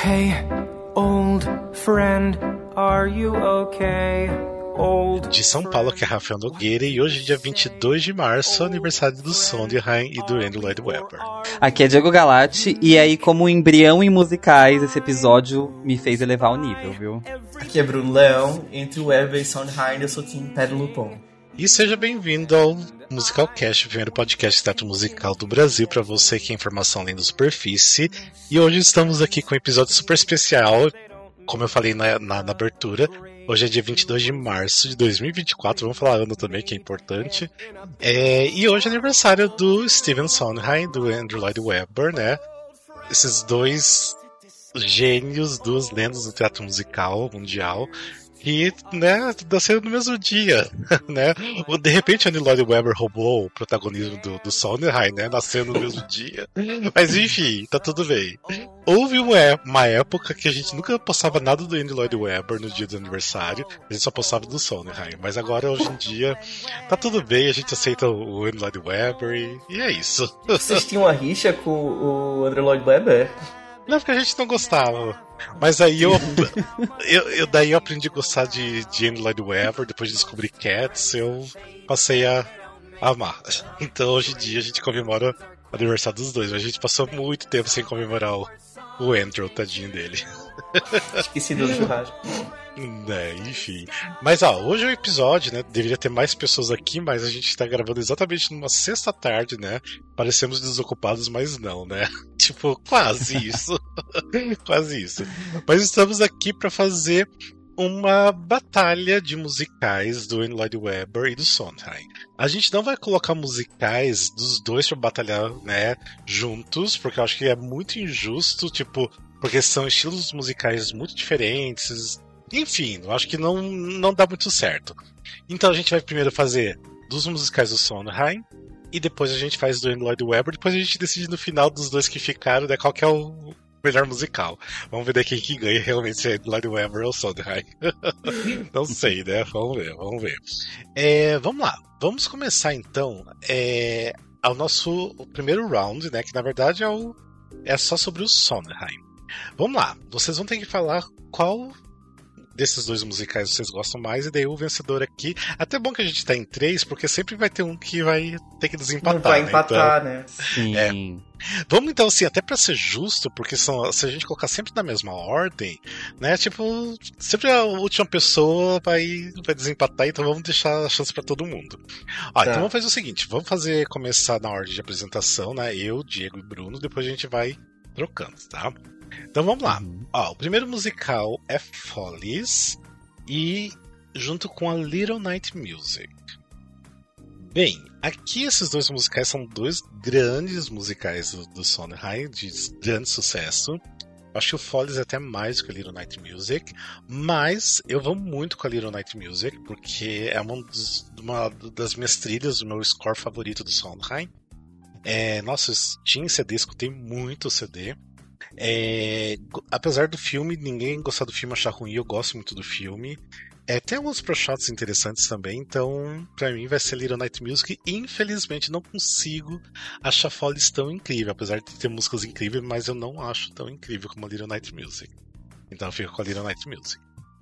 Hey, old friend, are you okay? De São Paulo, que é Rafael Nogueira, e hoje, dia 22 de março, aniversário do Sondheim e do Andrew Lloyd Webber. Aqui é Diego Galati, e aí, como embrião em musicais, esse episódio me fez elevar o nível, viu? Aqui é Bruno Leão, entre o Webber e Sondheim, eu sou Tim Pedro Lupon. E seja bem-vindo ao Musical Cast, o primeiro podcast de teatro musical do Brasil, para você que é informação além da superfície. E hoje estamos aqui com um episódio super especial, como eu falei na abertura. Hoje é dia 22 de março de 2024, vamos falar ano também, que é importante. E hoje é aniversário do Stephen Sondheim, do Andrew Lloyd Webber, né? Esses dois gênios, duas lendas do teatro musical mundial. E, né, nasceram no mesmo dia, né? De repente, Andrew Lloyd Webber roubou o protagonismo do Sondheim, né? Nascendo no mesmo dia. Mas, enfim, tá tudo bem. Houve uma época que a gente nunca postava nada do Andrew Lloyd Webber no dia do aniversário. A gente só postava do Sondheim. Mas agora, hoje em dia, tá tudo bem. A gente aceita o Andrew Lloyd Webber e é isso. Vocês tinham uma rixa com o Andrew Lloyd Webber? Não, porque a gente não gostava. Mas aí daí eu aprendi a gostar de Andrew Lloyd Webber. Depois de descobrir Cats, eu passei a amar. Então hoje em dia a gente comemora o aniversário dos dois. Mas a gente passou muito tempo sem comemorar o Andrew, tadinho dele. Esqueci do churrasco. Enfim. Mas hoje é o episódio, né? Deveria ter mais pessoas aqui, mas a gente tá gravando exatamente numa sexta-tarde, né? Parecemos desocupados, mas não, né? Tipo, quase isso. Quase isso. Mas estamos aqui para fazer uma batalha de musicais do Andrew Lloyd Webber e do Sondheim. A gente não vai colocar musicais dos dois para batalhar, né, juntos, porque eu acho que é muito injusto, tipo, porque são estilos musicais muito diferentes. Enfim, eu acho que não dá muito certo. Então a gente vai primeiro fazer dos musicais do Sondheim e depois a gente faz do Andrew Lloyd Webber. Depois a gente decide no final dos dois que ficaram, né, qual que é o melhor musical. Vamos ver daqui quem ganha realmente, se é Andrew Lloyd Webber ou Sondheim. Não sei, né? Vamos ver. Vamos lá. Vamos começar então ao nosso primeiro round, né? Que na verdade é só sobre o Sondheim. Vamos lá. Vocês vão ter que falar qual desses dois musicais vocês gostam mais, e daí o vencedor aqui. Até bom que a gente tá em 3, porque sempre vai ter um que vai ter que desempatar. Não vai empatar, né? Sim. Vamos então, assim, até pra ser justo, porque se a gente colocar sempre na mesma ordem, né? Tipo, sempre a última pessoa vai desempatar, então vamos deixar a chance pra todo mundo. Então vamos fazer o seguinte: vamos começar na ordem de apresentação, né? Eu, Diego e Bruno, depois a gente vai trocando, tá? Então vamos lá. O primeiro musical é Follies, e junto com a Little Night Music. Bem, aqui esses dois musicais são dois grandes musicais do Sondheim, de grande sucesso. Acho que o Follies é até mais que a Little Night Music, mas eu vou muito com a Little Night Music, porque é uma das minhas trilhas, do meu score favorito do Sondheim. Nossa, eu tinha CD, escutei muito CD. Apesar do filme, ninguém gostar do filme, achar ruim, eu gosto muito do filme. Tem alguns pro-shots interessantes também, então pra mim vai ser Little Night Music. Infelizmente não consigo achar Follies tão incrível, apesar de ter músicas incríveis, mas eu não acho tão incrível como a Little Night Music. Então eu fico com a Little Night Music.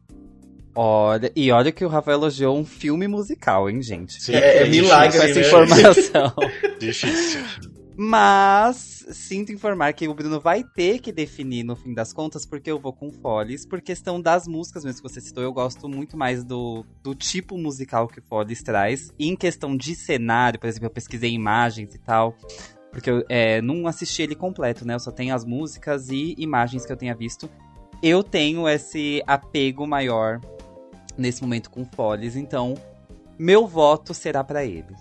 Olha que o Rafael elogiou um filme musical, hein, gente? Sim, é milagre com essa né? informação. Difícil. Mas sinto informar que o Bruno vai ter que definir no fim das contas, porque eu vou com Follies, por questão das músicas mesmo que você citou. Eu gosto muito mais do tipo musical que Follies traz. E em questão de cenário, por exemplo, eu pesquisei imagens e tal, porque eu não assisti ele completo, né? Eu só tenho as músicas e imagens que eu tenha visto. Eu tenho esse apego maior nesse momento com Follies, então meu voto será pra ele.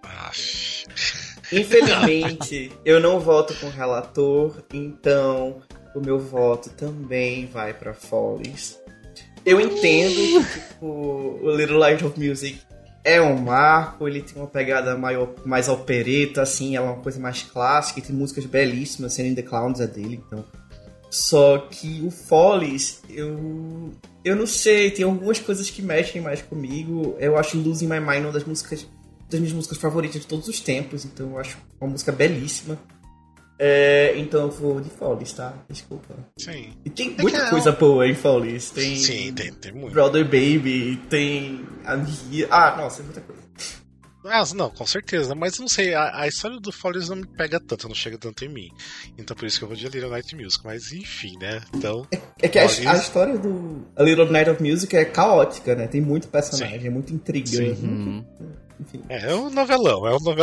Infelizmente, eu não voto com o relator, então o meu voto também vai pra Follies. Eu entendo que, tipo, o Little Light of Music é um marco, ele tem uma pegada mais opereta, assim, é uma coisa mais clássica, e tem músicas belíssimas, Sending the Clowns é dele, então. Só que o Follies, eu não sei, tem algumas coisas que mexem mais comigo. Eu acho Losing My Mind uma das minhas músicas favoritas de todos os tempos, então eu acho uma música belíssima. Então eu vou de Follies, tá? Desculpa. Sim. E tem muita coisa boa em Follies. Tem, sim, tem muito. Brother Baby, tem nossa, tem muita coisa. Não, com certeza, mas não sei, a história do Follies não me pega tanto, não chega tanto em mim. Então por isso que eu vou de A Little Night Music, mas enfim, né? Então, é que Follies... a história do A Little Night of Music é caótica, né? Tem muito personagem, sim. É muito intrigante. Enfim. É um novelão.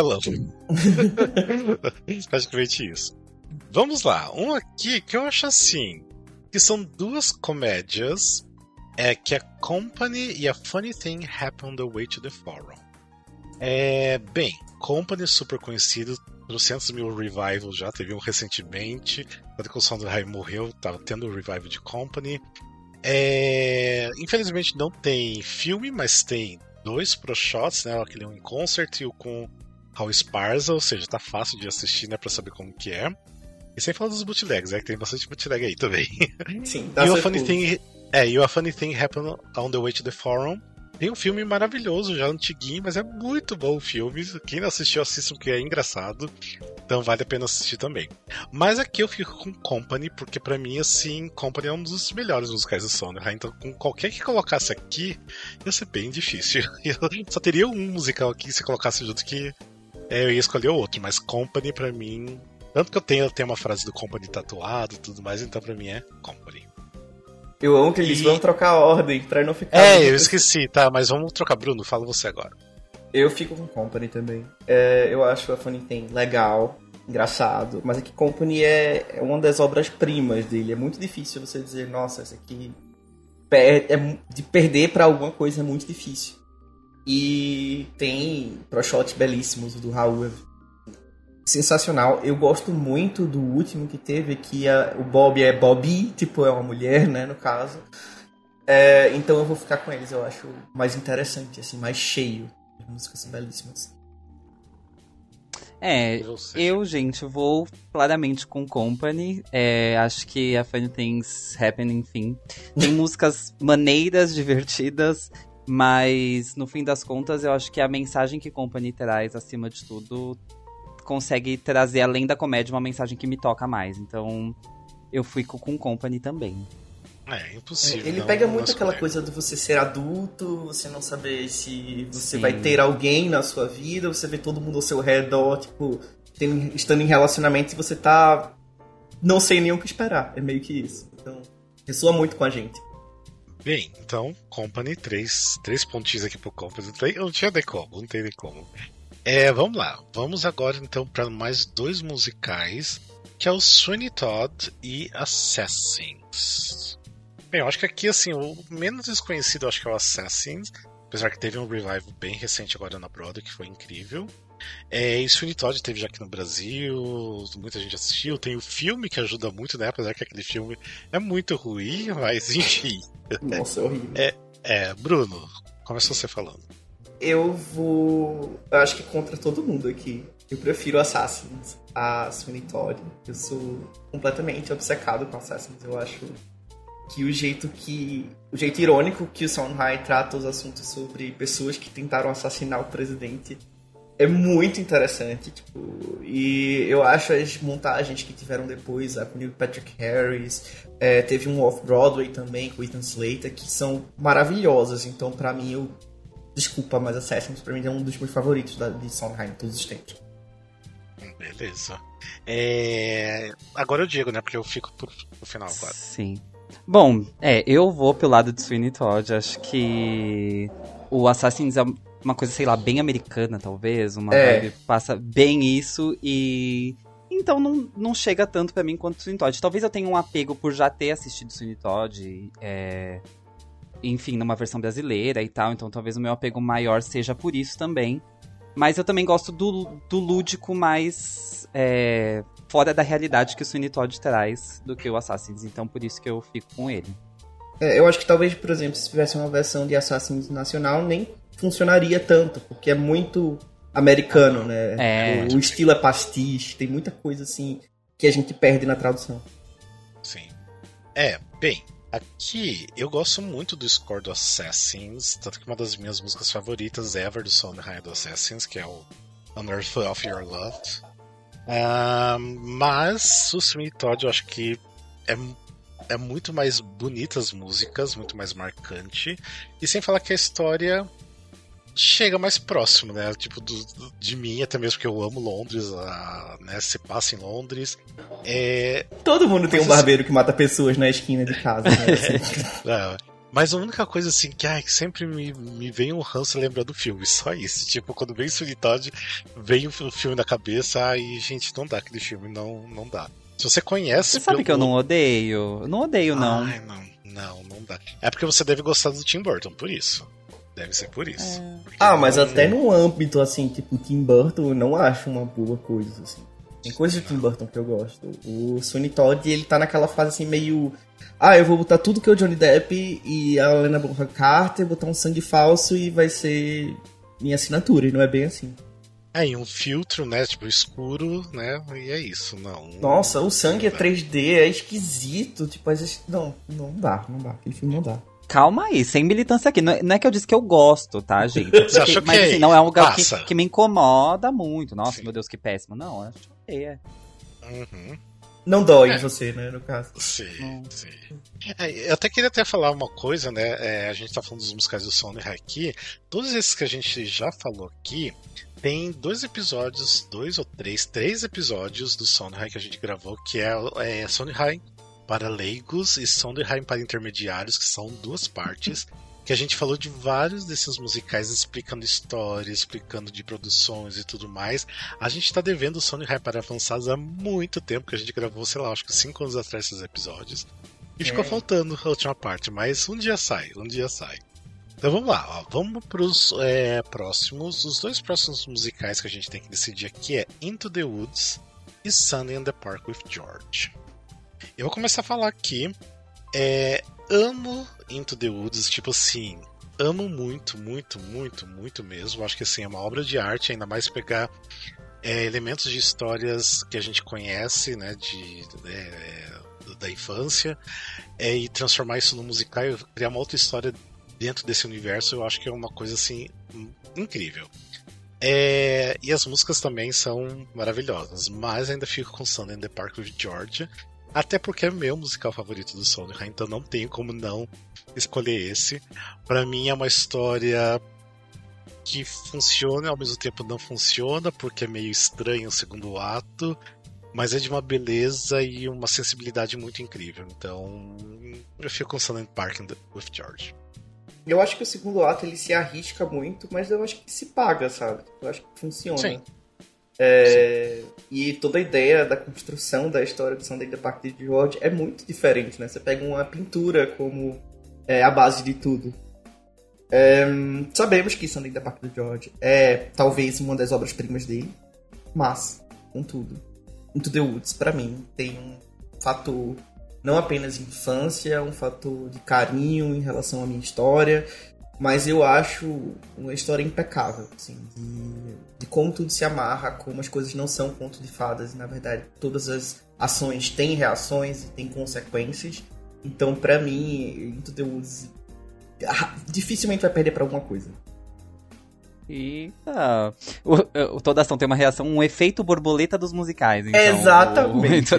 Praticamente isso. Vamos lá, um aqui que eu acho assim, que são duas comédias, que é Company e A Funny Thing Happened on the Way to the Forum. Bem, Company super conhecido, 300 mil revivals já, teve um recentemente, quando o Sondheim morreu, tava tendo o revival de Company. Infelizmente não tem filme, mas tem 2 pro shots, né? Aquele um em concert e o com Raul Esparza, ou seja, tá fácil de assistir, né? Pra saber como que é. E sem falar dos bootlegs, que tem bastante bootleg aí também. Sim, e o A Funny Thing Happened on the Way to the Forum. Tem um filme maravilhoso, já antiguinho, mas é muito bom o filme. Quem não assistiu, assista porque é engraçado. Então vale a pena assistir também. Mas aqui eu fico com Company, porque pra mim, assim, Company é um dos melhores musicais do Sondheim. Então, com qualquer que colocasse aqui, ia ser bem difícil. Eu só teria um musical aqui, se colocasse junto, que eu ia escolher outro. Mas Company, pra mim... Tanto que eu tenho uma frase do Company tatuado e tudo mais, então pra mim é Company. Eu amo que eles vão trocar a ordem pra não ficar... eu esqueci, tá, mas vamos trocar. Bruno, fala você agora. Eu fico com Company também. Eu acho a Funny Thing legal, engraçado, mas é que Company é uma das obras-primas dele. É muito difícil você dizer, nossa, essa aqui... de perder pra alguma coisa é muito difícil. E tem pro-shots belíssimos do Raul. Sensacional. Eu gosto muito do último que teve, que o Bob é Bobby, tipo, é uma mulher, né, no caso. Então eu vou ficar com eles, eu acho mais interessante, assim, mais cheio. Músicas belíssimas. Gente, vou claramente com Company. Acho que a Funny Things Happen, enfim. Tem músicas maneiras, divertidas, mas no fim das contas eu acho que a mensagem que Company traz, acima de tudo, consegue trazer, além da comédia, uma mensagem que me toca mais. Então, eu fico com Company também. É impossível. Ele pega muito aquela coisa de você ser adulto, você não saber se você vai ter alguém na sua vida, você vê todo mundo ao seu redor, tipo, estando em relacionamento e você tá... não sei nem o que esperar. É meio que isso. Então, ressoa muito com a gente. Bem, então, Company, 3 pontinhos aqui pro Company. Não tinha nem como, não tem nem como. Vamos lá. Vamos agora então para mais 2 musicais, que é o Sweeney Todd e Assassins. Bem, eu acho que aqui, assim, o menos desconhecido eu acho que é o Assassins, apesar que teve um revival bem recente agora na Broadway, que foi incrível. E Sweeney Todd teve já aqui no Brasil, muita gente assistiu. Tem o filme que ajuda muito, né? Apesar que aquele filme é muito ruim, mas enfim. Nossa, é horrível. Bruno, começa você falando. Eu acho que contra todo mundo aqui. Eu prefiro Assassins a Sweeney Todd. Eu sou completamente obcecado com Assassins. Eu acho que o jeito irônico que o Sondheim trata os assuntos sobre pessoas que tentaram assassinar o presidente é muito interessante. Tipo, e eu acho as montagens que tiveram depois, com Neil Patrick Harris, teve um Off-Broadway também com Ethan Slater, que são maravilhosas. Então, pra mim, desculpa, mas Assassins pra mim é um dos meus favoritos de Sondheim todos os tempos. Beleza. Agora eu digo, né? Porque eu fico pro final agora. Sim. Bom, eu vou pelo lado de Sweeney Todd. Acho que o Assassins é uma coisa, sei lá, bem americana, talvez. Uma vibe passa bem isso e... Então não chega tanto pra mim quanto Sweeney Todd. Talvez eu tenha um apego por já ter assistido Sweeney Todd, enfim, numa versão brasileira e tal. Então talvez o meu apego maior seja por isso também. Mas eu também gosto do lúdico mais fora da realidade que o Sweeney Todd traz do que o Assassins. Então por isso que eu fico com ele. Eu acho que talvez, por exemplo, se tivesse uma versão de Assassins nacional, nem funcionaria tanto, porque é muito americano, né? O estilo é pastiche, tem muita coisa assim que a gente perde na tradução. Sim. Bem, aqui eu gosto muito do score do Assassins, tanto que uma das minhas músicas favoritas ever do Sondheim do Assassins, que é o Unearth of Your Love. Mas o Sweeney Todd eu acho que é muito mais bonita as músicas, muito mais marcante. E sem falar que a história chega mais próximo, né? Tipo, de mim, até mesmo porque eu amo Londres, né? Se passa em Londres. Todo mundo tem um barbeiro que mata pessoas na esquina de casa, né? Assim. Mas a única coisa assim que sempre me vem um ranço lembrar do filme, só isso. Tipo, quando vem Sweeney Todd, vem o filme na cabeça, gente, não dá aquele filme, não dá. Se você conhece... Você sabe que eu não odeio? Eu não odeio, não. Ai, não dá. É porque você deve gostar do Tim Burton, por isso. Deve ser por isso. Mas até no âmbito, assim, tipo, Tim Burton, eu não acho uma boa coisa, assim. Tem coisas de Tim Burton que eu gosto. O Sweeney Todd, ele tá naquela fase, assim, meio... eu vou botar tudo que é o Johnny Depp e a Helena Bonham Carter, botar um sangue falso e vai ser minha assinatura, e não é bem assim. E um filtro, né, tipo, escuro, né, e é isso, não... Nossa, o sangue é 3D, é esquisito, tipo, às vezes... Não dá, aquele filme não dá. Calma aí, sem militância aqui. Não é que eu disse que eu gosto, tá, gente? Você achou mas que assim, não é um lugar passa. que me incomoda muito. Nossa, Sim. meu Deus, que péssimo. Não, eu acho que Uhum. Não dói em você, né, no caso. Sim. Eu até queria falar uma coisa, né? A gente tá falando dos musicais do Sondheim aqui. Todos esses que a gente já falou aqui, tem três episódios do Sondheim que a gente gravou, que é Sondheim para leigos e Sondheim para intermediários, que são 2 partes, que a gente falou de vários desses musicais explicando histórias, explicando de produções e tudo mais. A gente tá devendo o Sondheim para avançados há muito tempo, que a gente gravou, sei lá, acho que 5 anos atrás esses episódios. E ficou faltando a última parte, mas um dia sai. Então vamos lá, vamos pros próximos. Os 2 próximos musicais que a gente tem que decidir aqui é Into the Woods e Sunday in the Park with George. Eu vou começar a falar aqui. Amo Into the Woods, tipo assim, amo muito mesmo. Acho que assim, é uma obra de arte, ainda mais pegar elementos de histórias que a gente conhece, né, da infância, e transformar isso no musical e criar uma outra história dentro desse universo. Eu acho que é uma coisa assim incrível. E as músicas também são maravilhosas, mas ainda fico com Sunday in the Park with George. Até porque é meu musical favorito do Sondheim, então não tenho como não escolher esse. Pra mim é uma história que funciona e ao mesmo tempo não funciona, porque é meio estranho o segundo ato, mas é de uma beleza e uma sensibilidade muito incrível. Então eu fico com Sunday in the Park with George. Eu acho que o segundo ato ele se arrisca muito, mas eu acho que se paga, sabe? Eu acho que funciona. Sim. E toda a ideia da construção da história do Sunday in the Park de George é muito diferente, né? Você pega uma pintura como a base de tudo. Sabemos que Sunday in the Park de George é talvez uma das obras-primas dele, mas, contudo, Into the Woods, pra mim, tem um fator não apenas infância, um fator de carinho em relação à minha história, mas eu acho uma história impecável, assim, de como tudo se amarra, como as coisas não são conto de fadas, e na verdade todas as ações têm reações e têm consequências. Então, pra mim, Into the Woods dificilmente vai perder pra alguma coisa. Toda ação tem uma reação, um efeito borboleta dos musicais. Então, exatamente.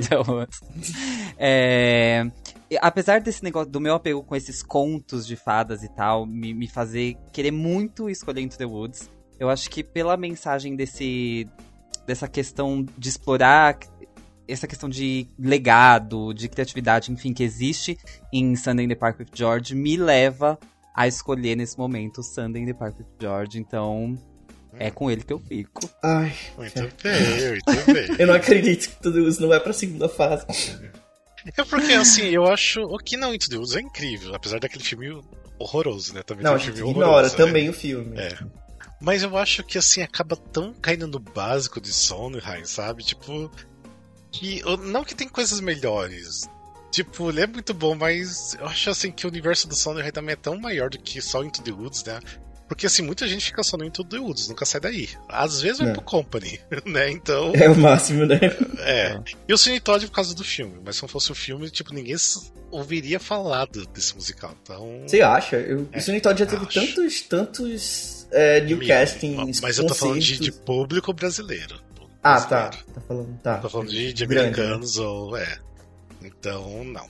Apesar desse negócio do meu apego com esses contos de fadas e tal, me fazer querer muito escolher Into the Woods, eu acho que pela mensagem dessa questão de explorar essa questão de legado, de criatividade, enfim, que existe em Sunday in the Park with George, me leva a escolher nesse momento Sunday in the Park with George. Então é com ele que eu fico. Ai, muito bem. Eu não acredito que tudo isso não vai pra segunda fase. É porque, assim, eu acho o que não Into the Woods é incrível, apesar daquele filme horroroso, né? Também não, tem um filme ignora horroroso, também né? O filme. Mas eu acho que, assim, acaba tão caindo no básico de Sondheim, sabe? Tipo, não que tem coisas melhores. Tipo, ele é muito bom, mas eu acho, assim, que o universo do Sondheim também é tão maior do que só Into the Woods, né? Porque, assim, muita gente fica só no Into the Woods, nunca sai daí. Às vezes vai pro Company, né? Então... é o máximo, né? E o Sweeney Todd por causa do filme, mas se não fosse o filme, tipo, ninguém ouviria falar desse musical, então... Você acha? O Sweeney Todd já teve tantos new castings, mas eu tô falando de público brasileiro. Ah, tá. Tá falando, tá. Tô falando de Grande, americanos ou. Então, não.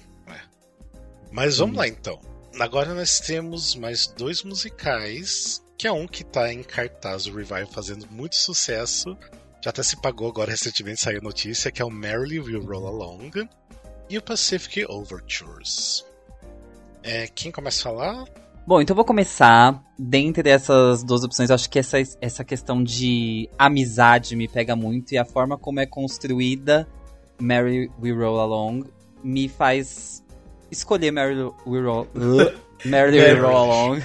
Mas vamos lá, então. Agora nós temos mais 2 musicais, que é um que tá em cartaz, o Revival, fazendo muito sucesso. Já até se pagou agora, recentemente saiu a notícia, que é o Merrily We Roll Along e o Pacific Overtures. Quem começa a falar? Bom, então eu vou começar. Dentre essas 2 opções, eu acho que essa questão de amizade me pega muito. E a forma como é construída Merrily We Roll Along me faz escolher Merrily We Roll Along.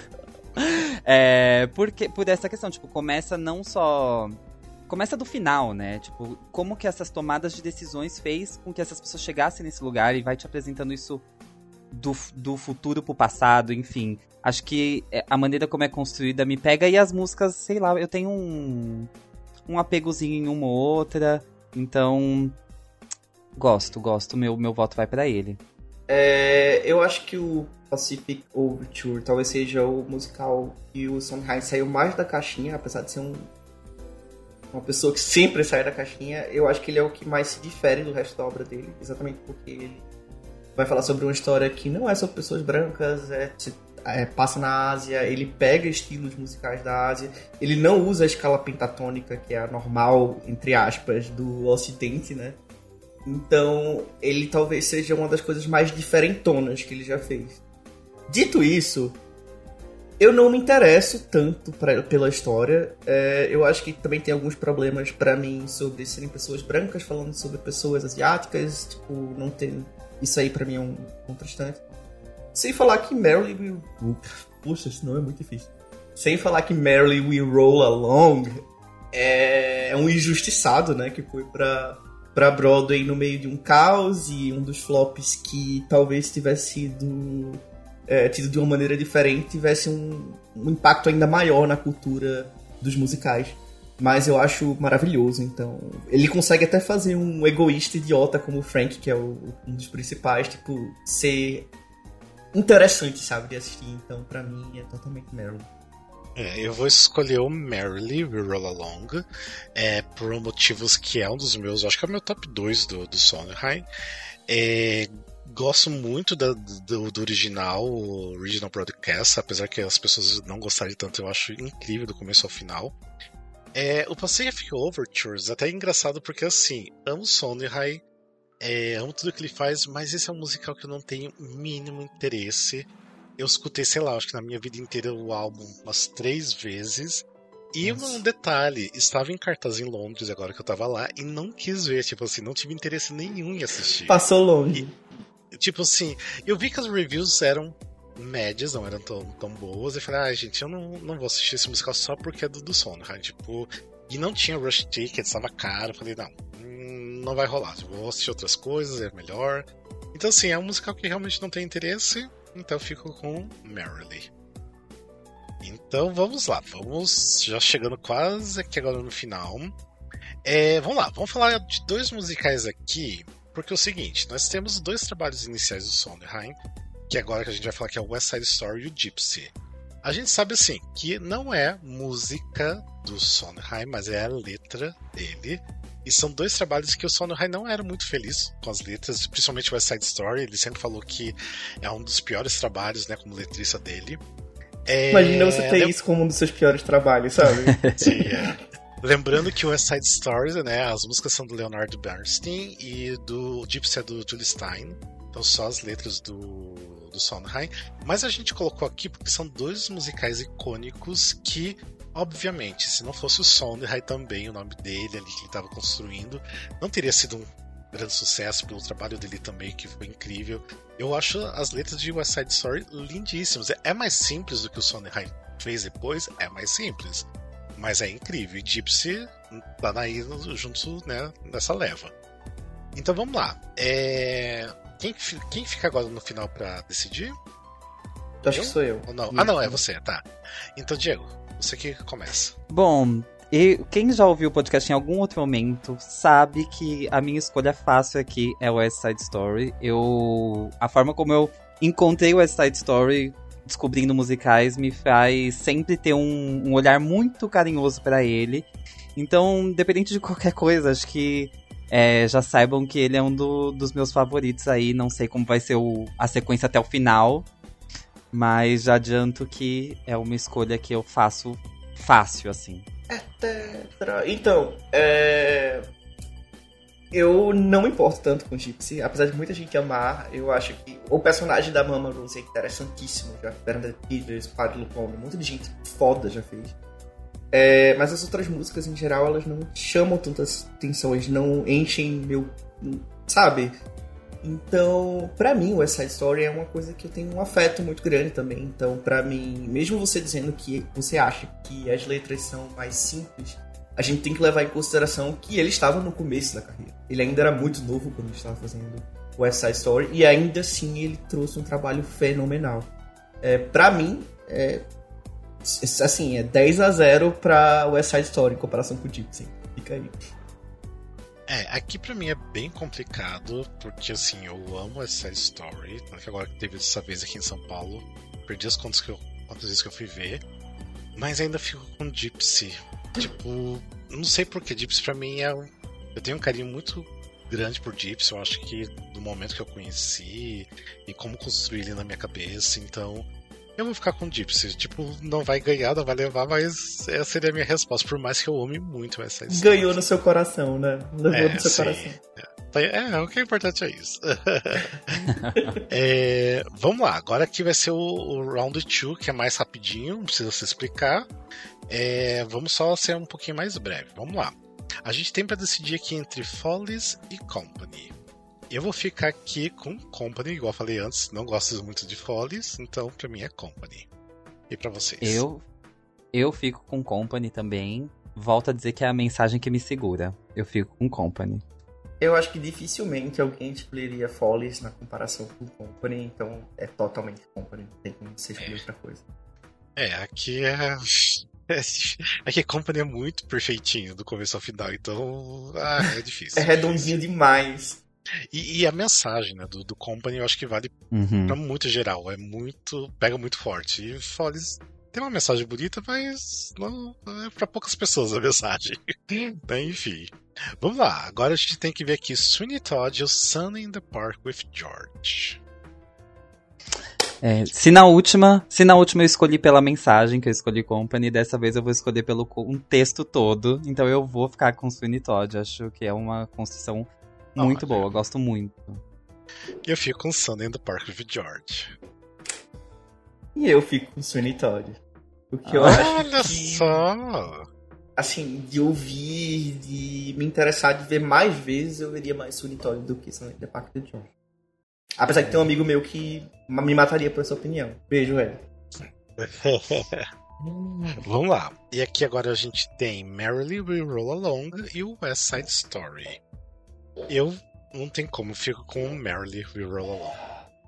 Porque, por essa questão, tipo, começa não só... Começa do final, né? Tipo, como que essas tomadas de decisões fez com que essas pessoas chegassem nesse lugar e vai te apresentando isso do futuro pro passado, enfim. Acho que a maneira como é construída me pega, e as músicas, sei lá, eu tenho um apegozinho em uma ou outra, então gosto, meu voto vai pra ele. Eu acho que o Pacific Overture talvez seja o musical que o Sondheim saiu mais da caixinha, apesar de ser uma pessoa que sempre sai da caixinha. Eu acho que ele é o que mais se difere do resto da obra dele, exatamente porque ele vai falar sobre uma história que não é sobre pessoas brancas, passa na Ásia, ele pega estilos musicais da Ásia, ele não usa a escala pentatônica, que é a normal, entre aspas, do Ocidente, né? Então, ele talvez seja uma das coisas mais diferentonas que ele já fez. Dito isso, eu não me interesso tanto pela história. Eu acho que também tem alguns problemas pra mim sobre serem pessoas brancas falando sobre pessoas asiáticas. Tipo, não tem... Isso aí pra mim é um contrastante. Sem falar que Merrily We... Puxa, isso não é muito difícil. Sem falar que Merrily We Roll Along é um injustiçado, né? Que foi pra Broadway no meio de um caos, e um dos flops que talvez tivesse sido tido de uma maneira diferente, tivesse um impacto ainda maior na cultura dos musicais. Mas eu acho maravilhoso, então... Ele consegue até fazer um egoísta idiota como o Frank, que é um dos principais, tipo, ser interessante, sabe, de assistir. Então, pra mim, é totalmente Merrily. Eu vou escolher o Merrily We Roll Along, por motivos que é um dos meus... Acho que é o meu top 2 do Sondheim. Gosto muito do original, o Original Broadcast, apesar que as pessoas não gostarem tanto, eu acho incrível do começo ao final. O Pacific Overtures até é engraçado porque, assim, amo Sondheim, amo tudo que ele faz, mas esse é um musical que eu não tenho mínimo interesse. Eu escutei, sei lá, acho que na minha vida inteira o álbum umas 3 vezes. E um detalhe, estava em cartaz em Londres agora que eu tava lá e não quis ver, tipo assim, não tive interesse nenhum em assistir. Passou longe. Tipo assim, eu vi que as reviews eram médias, não eram tão boas. Eu falei, gente, eu não vou assistir esse musical só porque é do Sondheim, tipo... E não tinha Rush Ticket, estava caro. Eu falei, não vai rolar, eu vou assistir outras coisas, é melhor. Então assim, é um musical que realmente não tem interesse, então eu fico com Merrily. Então vamos lá, vamos já chegando quase aqui agora no final. Vamos lá, vamos falar de 2 musicais aqui, porque é o seguinte, nós temos 2 trabalhos iniciais do Sondheim, que agora que a gente vai falar que é o West Side Story e o Gypsy. A gente sabe assim, que não é música do Sondheim, mas é a letra dele. E são 2 trabalhos que o Sondheim não era muito feliz com as letras, principalmente o West Side Story. Ele sempre falou que é um dos piores trabalhos, né, como letrista dele. Imagina você ter isso como um dos seus piores trabalhos, sabe? Sim, Lembrando que o West Side Story, né, as músicas são do Leonard Bernstein e do Gypsy é do Julie Stein. Então só as letras do Sondheim. Mas a gente colocou aqui porque são 2 musicais icônicos que, obviamente, se não fosse o Sondheim também, o nome dele ali que ele estava construindo, não teria sido um grande sucesso pelo trabalho dele também, que foi incrível. Eu acho as letras de West Side Story lindíssimas. É mais simples do que o Sondheim fez depois, é mais simples. Mas é incrível. E Gypsy tá aí junto, né, nessa leva. Então vamos lá. Quem fica agora no final pra decidir? Acho que sou eu. Ou não? Não, é você, tá. Então, Diego, você que começa. Bom, quem já ouviu o podcast em algum outro momento sabe que a minha escolha fácil aqui é o West Side Story. A forma como eu encontrei o West Side Story descobrindo musicais me faz sempre ter um olhar muito carinhoso pra ele. Então, independente de qualquer coisa, acho que já saibam que ele é um dos meus favoritos aí. Não sei como vai ser a sequência até o final, mas já adianto que é uma escolha que eu faço fácil, assim. Então, eu não me importo tanto com Gypsy, apesar de muita gente amar. Eu acho que o personagem da Mama Rose é interessantíssimo. Já Bernadette Peters, Patti LuPone, muita gente foda já fez. Mas as outras músicas, em geral, elas não chamam tantas atenções, não enchem meu... Sabe? Então, pra mim, o West Side Story é uma coisa que eu tenho um afeto muito grande também. Então, pra mim, mesmo você dizendo que você acha que as letras são mais simples, a gente tem que levar em consideração que ele estava no começo da carreira. Ele ainda era muito novo quando ele estava fazendo o West Side Story, e ainda assim ele trouxe um trabalho fenomenal. Pra mim, assim, 10-0 pra West Side Story em comparação com o Gypsy. Fica aí. Aqui pra mim é bem complicado, porque assim, eu amo West Side Story, tanto que agora que teve essa vez aqui em São Paulo, perdi as contas quantas vezes que eu fui ver, mas ainda fico com Gypsy. Tipo, não sei porque Gypsy pra mim eu tenho um carinho muito grande por Gypsy, eu acho que do momento que eu conheci e como construí ele na minha cabeça, então eu vou ficar com Gypsy. Tipo, não vai ganhar, não vai levar, mas essa seria a minha resposta, por mais que eu ame muito essa história. Ganhou no seu coração, né? Levou no seu coração. O que é importante é isso. Vamos lá, agora aqui vai ser o Round 2, que é mais rapidinho, não precisa se explicar. Vamos só ser um pouquinho mais breve. Vamos lá. A gente tem pra decidir aqui entre Follies e Company. Eu vou ficar aqui com Company, igual eu falei antes, não gosto muito de Follies, então pra mim é Company. E pra vocês? Eu fico com Company também. Volto a dizer que é a mensagem que me segura. Eu fico com Company. Eu acho que dificilmente alguém escolheria Follies na comparação com Company, então é totalmente Company, não tem como você escolher outra coisa. Aqui Aqui Company é muito perfeitinho do começo ao final, então é difícil. É redondinho demais. E a mensagem, né, do Company eu acho que vale pra muito geral, pega muito forte. E Follies tem uma mensagem bonita, mas não é pra poucas pessoas a mensagem. Enfim. Vamos lá, agora a gente tem que ver aqui Sweeney Todd e o Sun in the Park with George. Se na última eu escolhi pela mensagem, que eu escolhi Company, dessa vez eu vou escolher pelo texto todo, então eu vou ficar com Sweeney Todd. Acho que é uma construção muito boa, gosto muito. Eu fico com Sun in the Park with George. E eu fico com Sweeney Todd. Porque eu acho Olha que... só! Assim, de ouvir, de me interessar, de ver mais vezes, eu veria mais Sweeney Todd do que Sun in the Park with George. Apesar de ter um amigo meu que me mataria por essa opinião. Beijo, Ed. Vamos lá. E aqui agora a gente tem Merrily We Roll Along e o West Side Story. Eu não tenho como, fico com Merrily We Roll Along.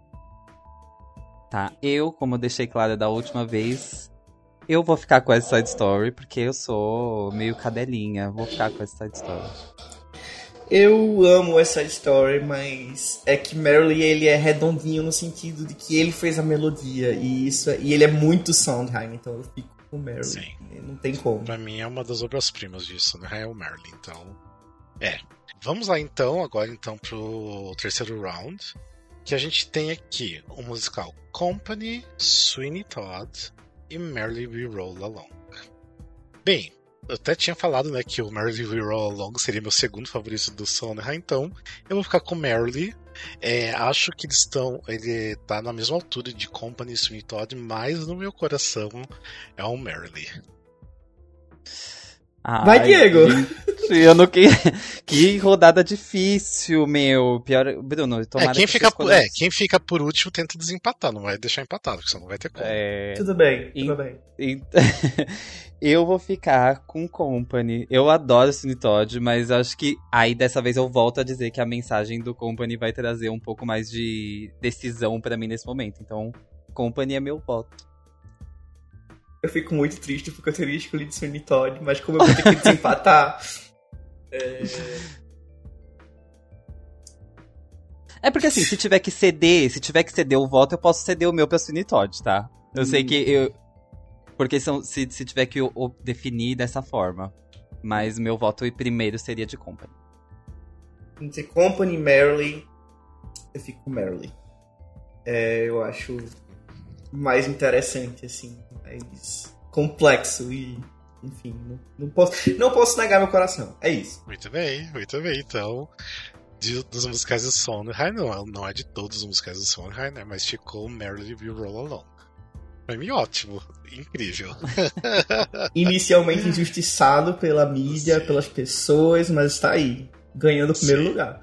Tá, como eu deixei claro da última vez, eu vou ficar com West Side Story, porque eu sou meio cadelinha. Vou ficar com West Side Story. Eu amo West Side Story, mas é que Merrily ele é redondinho no sentido de que ele fez a melodia e ele é muito Sondheim, então eu fico com Merrily. Sim. Não tem como. Pra mim é uma das obras-primas disso, né? É o Merrily, então. Vamos lá então, agora então pro terceiro round, que a gente tem aqui o musical Company, Sweeney Todd e Merrily We Roll Along. Bem, eu até tinha falado, né, que o Merrily We Roll Along seria meu segundo favorito do Sondheim, então eu vou ficar com Merrily. Acho que ele tá na mesma altura de Company e Sweeney Todd, mas no meu coração é o Merrily. Vai, Diego! Que rodada difícil, meu. Pior, Bruno, tomara quem fica por último tenta desempatar, não vai deixar empatado, porque senão não vai ter como. Tudo bem. Eu vou ficar com Company. Eu adoro Sweeney Todd, mas acho que aí dessa vez eu volto a dizer que a mensagem do Company vai trazer um pouco mais de decisão pra mim nesse momento. Então, Company é meu voto. Eu fico muito triste porque eu teria escolhido Sweeney Todd, mas como eu vou ter que desempatar... É porque assim, se tiver que ceder o voto, eu posso ceder o meu pra Sweeney Todd, tá? Eu sei que eu... Porque se tiver que definir dessa forma. Mas meu voto primeiro seria de Company. Entre Company e Merrily, eu fico com Merrily. Eu acho mais interessante, assim. Mais complexo e... Enfim, não posso negar meu coração. É isso. Muito bem. Então, dos musicais do Sondheim, não é de todos os musicais do Sondheim, né? Mas ficou Merrily Will Roll Along. Pra mim, ótimo. Incrível. Inicialmente injustiçado pela mídia, Sim. pelas pessoas, mas está aí, ganhando o primeiro lugar.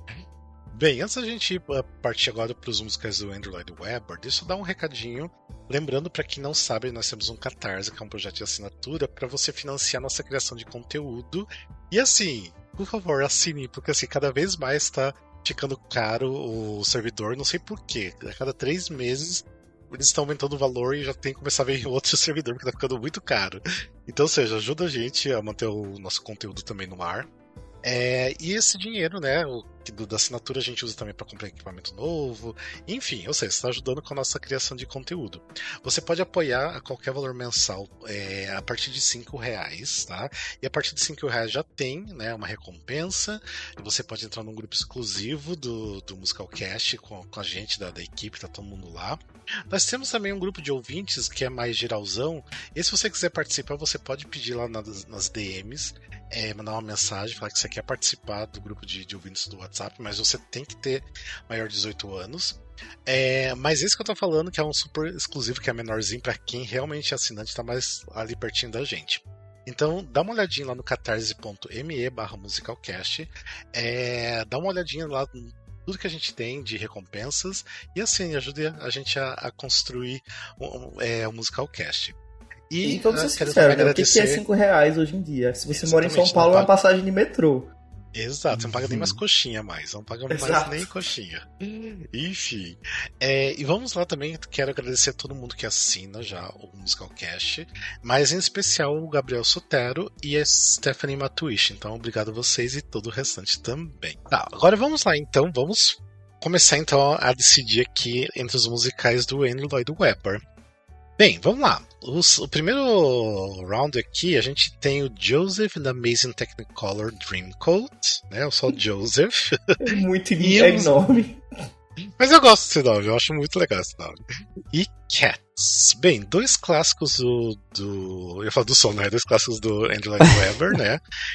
Bem, antes da gente partir agora para os musicais do Andrew Lloyd Webber, deixa eu dar um recadinho. Lembrando, para quem não sabe, nós temos um Catarse, que é um projeto de assinatura, para você financiar nossa criação de conteúdo. E assim, por favor, assine, porque assim, cada vez mais está ficando caro o servidor, não sei porquê. A cada 3 meses eles estão aumentando o valor e já tem que começar a ver outro servidor, porque está ficando muito caro. Então, ou seja, ajuda a gente a manter o nosso conteúdo também no ar. E esse dinheiro, né, da assinatura a gente usa também para comprar equipamento novo, enfim, ou seja, está ajudando com a nossa criação de conteúdo. Você pode apoiar a qualquer valor mensal a partir de R$5, tá? E a partir de R$5 já tem, né, uma recompensa, e você pode entrar num grupo exclusivo do Musicalcast com a gente da equipe, tá todo mundo lá. Nós temos também um grupo de ouvintes que é mais geralzão, e se você quiser participar, você pode pedir lá nas DMs, mandar uma mensagem, falar que você quer participar do grupo de ouvintes do WhatsApp, mas você tem que ter maior de 18 anos. Mas esse que eu tô falando, que é um super exclusivo, que é menorzinho, para quem realmente é assinante, tá mais ali pertinho da gente. Então, dá uma olhadinha lá no catarse.me/musicalcast, dá uma olhadinha lá no tudo que a gente tem de recompensas, e assim, ajude a gente a construir o Musicalcast. E vamos ser sinceros, né? O que é R$5 hoje em dia? Se você mora em São Paulo, é uma passagem de metrô. Exato, você não paga nem mais coxinha mais, não paga mais nem coxinha. Enfim. E vamos lá também, quero agradecer a todo mundo que assina já o Musicalcast, mas em especial o Gabriel Sotero e a Stephanie Matuish. Então, obrigado a vocês e todo o restante também. Tá, agora vamos lá, então, vamos começar então a decidir aqui entre os musicais do Andrew Lloyd Webber. Bem, vamos lá. O primeiro round aqui, a gente tem o Joseph and the Amazing Technicolor Dreamcoat, né? Eu sou o Joseph. É muito enorme. Mas eu gosto desse nome, eu acho muito legal esse nome. E Cats. Bem, 2 clássicos eu ia falar do som, né? 2 clássicos do Andrew Lloyd Webber, né?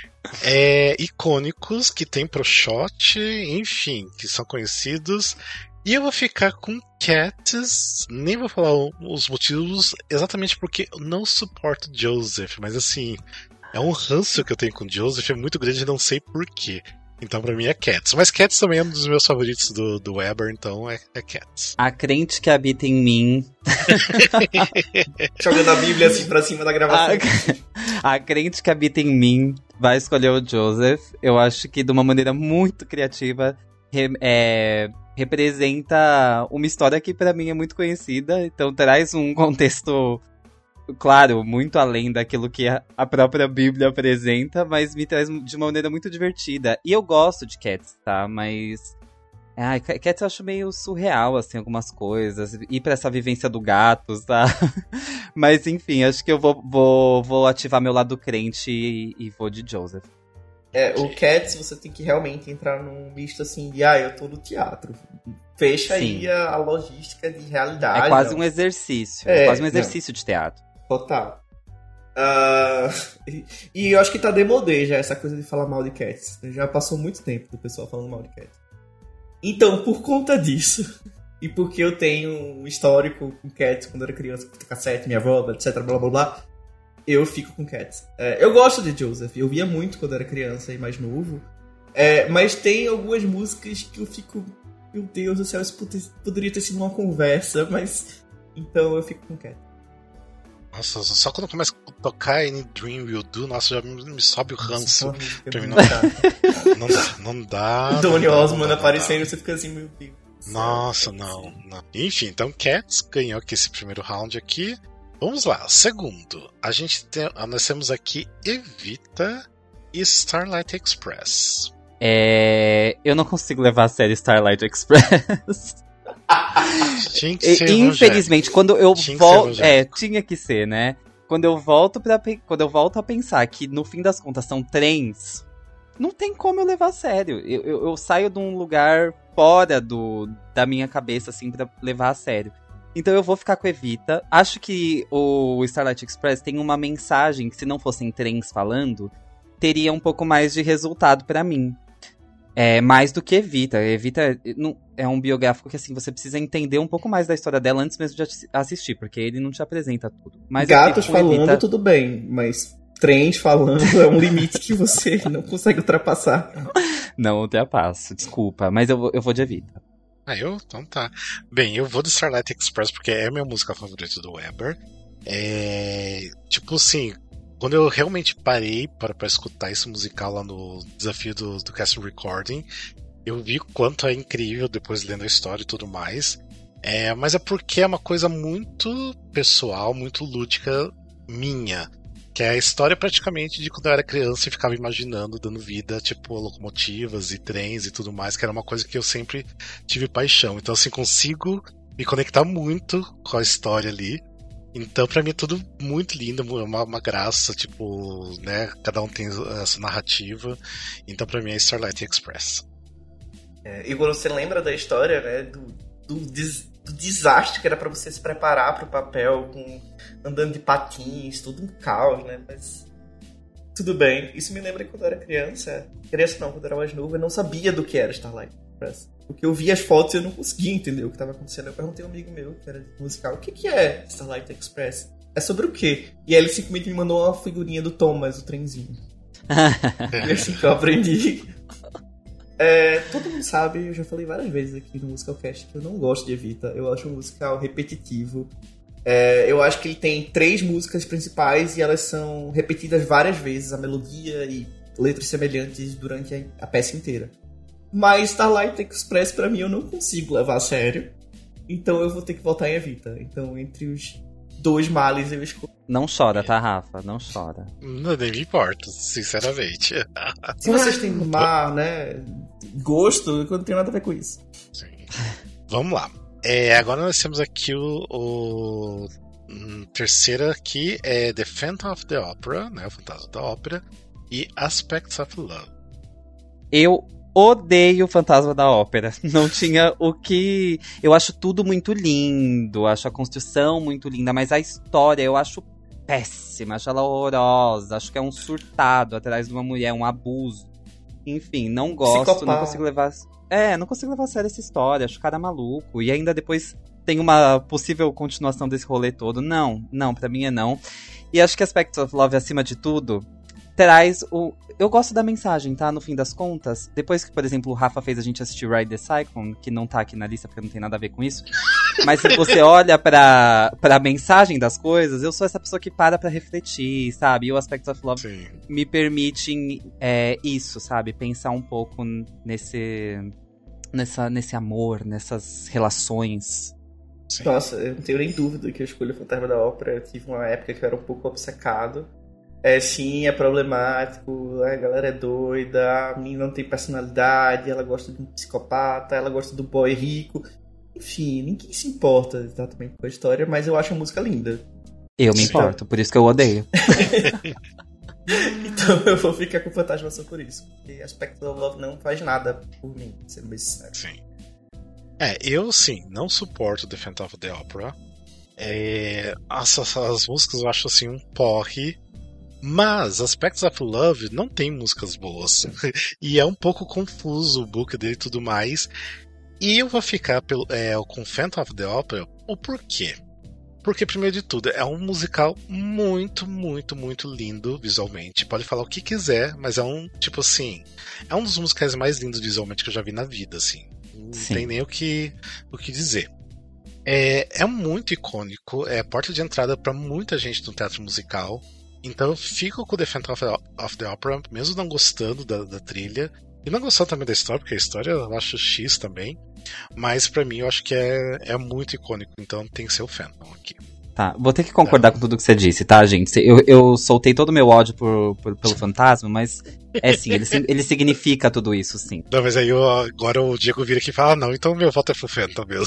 Icônicos, que tem pro shot, enfim, que são conhecidos. E eu vou ficar com Cats, nem vou falar os motivos, exatamente porque eu não suporto Joseph, mas assim, é um ranço que eu tenho com Joseph, é muito grande e não sei porquê. Então pra mim é Cats. Mas Cats também é um dos meus favoritos do Webber, então é Cats. A crente que habita em mim. Jogando a Bíblia assim pra cima da gravação. A crente que habita em mim vai escolher o Joseph. Eu acho que de uma maneira muito criativa, representa uma história que pra mim é muito conhecida, então traz um contexto, claro, muito além daquilo que a própria Bíblia apresenta, mas me traz de uma maneira muito divertida. E eu gosto de Cats, tá? Mas Cats eu acho meio surreal, assim, algumas coisas, ir pra essa vivência do gato, tá? Mas enfim, acho que eu vou ativar meu lado crente e vou de Joseph. O Cats, você tem que realmente entrar num misto assim de, eu tô no teatro. Fecha Sim. aí a logística de realidade. É quase um exercício. É quase um exercício de teatro. Total. E eu acho que tá demodê já essa coisa de falar mal de Cats. Já passou muito tempo do pessoal falando mal de Cats. Então, por conta disso, e porque eu tenho um histórico com Cats quando eu era criança, com cassete, minha avó, etc, blá blá blá, eu fico com Cats. Eu gosto de Joseph, eu via muito quando era criança e mais novo. Mas tem algumas músicas que eu fico... Meu Deus do céu, isso poderia ter sido uma conversa, mas... Então eu fico com Cats. Nossa, só quando começa a tocar Any Dream Will Do, nossa, já me sobe o ranço. Pra mim não dá. Donny Osmond aparecendo e você fica assim, meu Deus. Nossa, não. Enfim, então Cats ganhou aqui esse primeiro round aqui. Vamos lá, segundo. Nós temos aqui Evita e Starlight Express. Eu não consigo levar a série Starlight Express. Tinha que ser Infelizmente, quando eu Tinha que volto. ser Tinha que ser, né? Quando eu volto a pensar que no fim das contas são trens, não tem como eu levar a sério. Eu saio de um lugar fora da minha cabeça, assim, pra levar a sério. Então eu vou ficar com Evita. Acho que o Starlight Express tem uma mensagem que, se não fossem trens falando, teria um pouco mais de resultado pra mim. Mais do que Evita. Evita é um biográfico que, assim, você precisa entender um pouco mais da história dela antes mesmo de assistir, porque ele não te apresenta tudo. Mas Gatos falando, Evita... tudo bem, mas trens falando é um limite que você não consegue ultrapassar. Não ultrapasso, desculpa, mas eu vou de Evita. Então tá. Bem, eu vou do Starlight Express porque é a minha música favorita do Weber. Tipo assim, quando eu realmente parei para escutar esse musical lá no desafio do Casting Recording, eu vi o quanto é incrível depois lendo a história e tudo mais. Mas é porque é uma coisa muito pessoal, muito lúdica minha. Que é a história praticamente de quando eu era criança e ficava imaginando, dando vida, tipo, locomotivas e trens e tudo mais, que era uma coisa que eu sempre tive paixão. Então, assim, consigo me conectar muito com a história ali. Então, pra mim é tudo muito lindo, uma graça, tipo, né? Cada um tem essa narrativa. Então, pra mim é Starlight Express. E quando você lembra da história, né, do desastre que era pra você se preparar pro papel, andando de patins, tudo um caos, né? Mas tudo bem. Isso me lembra quando eu era criança. Criança não, quando eu era mais novo, eu não sabia do que era Starlight Express. Porque eu via as fotos e eu não conseguia entender o que estava acontecendo. Eu perguntei a um amigo meu, que era musical, o que é Starlight Express? É sobre o quê? E aí ele simplesmente me mandou uma figurinha do Thomas, o trenzinho. E assim que eu aprendi. Todo mundo sabe, eu já falei várias vezes aqui no Musicalcast que eu não gosto de Evita. Eu acho um musical repetitivo. Eu acho que ele tem 3 músicas principais e elas são repetidas várias vezes, a melodia e letras semelhantes durante a peça inteira. Mas Starlight Express, pra mim, eu não consigo levar a sério. Então eu vou ter que votar em Evita. Então, entre os 2 males, eu escolho. Não chora, tá, Rafa? Não chora. Não, nem me importa, sinceramente. Se vocês têm né, gosto, eu não tenho nada a ver com isso. Sim. Vamos lá. Agora nós temos aqui o terceiro aqui é The Phantom of the Opera, né, o Fantasma da Ópera, e Aspects of Love. Eu odeio o Fantasma da Ópera. Não tinha o que... Eu acho tudo muito lindo, acho a construção muito linda, mas a história eu acho péssima, acho ela horrorosa, acho que é um surtado atrás de uma mulher, um abuso. Enfim, não gosto, Psicopata. não consigo levar... não consigo levar a sério essa história, acho o cara maluco. E ainda depois tem uma possível continuação desse rolê todo. Não, pra mim é não. E acho que Aspects of Love, acima de tudo, traz o... Eu gosto da mensagem, tá? No fim das contas. Depois que, por exemplo, o Rafa fez a gente assistir Ride the Cyclone, que não tá aqui na lista porque não tem nada a ver com isso. Mas se você olha pra mensagem das coisas, eu sou essa pessoa que para pra refletir, sabe? E o Aspects of Love Sim. me permite isso, sabe? Pensar um pouco nesse amor, nessas relações. Sim. Nossa, eu não tenho nem dúvida que eu escolhi o Fantasma da Ópera. Eu tive uma época que eu era um pouco obcecado. Sim, é problemático, a galera é doida, a menina não tem personalidade, ela gosta de um psicopata, ela gosta do boy rico. Enfim, ninguém se importa exatamente com a história, mas eu acho a música linda. Eu me importo, por isso que eu odeio. Então eu vou ficar com o Fantasma só por isso. Porque Aspect of Love não faz nada por mim, sendo bem sincero. Sim. Eu sim, não suporto The Phantom of the Opera. As músicas eu acho assim um porre. Mas Aspects of Love não tem músicas boas. E é um pouco confuso o book dele e tudo mais. E eu vou ficar com Phantom of the Opera. O porquê? Porque, primeiro de tudo, é um musical muito, muito, muito lindo visualmente. Pode falar o que quiser, mas é um, tipo assim... É um dos musicais mais lindos visualmente que eu já vi na vida, assim. Não tem nem o que dizer. É muito icônico. É a porta de entrada para muita gente do teatro musical. Então eu fico com The Phantom of the Opera, mesmo não gostando da trilha. E não gostando também da história, porque a história eu acho X também. Mas pra mim eu acho que é muito icônico, então tem que ser o Phantom aqui. Tá, vou ter que concordar com tudo que você disse, tá, gente? Eu soltei todo o meu ódio pelo fantasma, mas sim, ele significa tudo isso, sim. Não, mas aí agora o Diego vira aqui e fala, não, então meu voto é pro Phantom mesmo.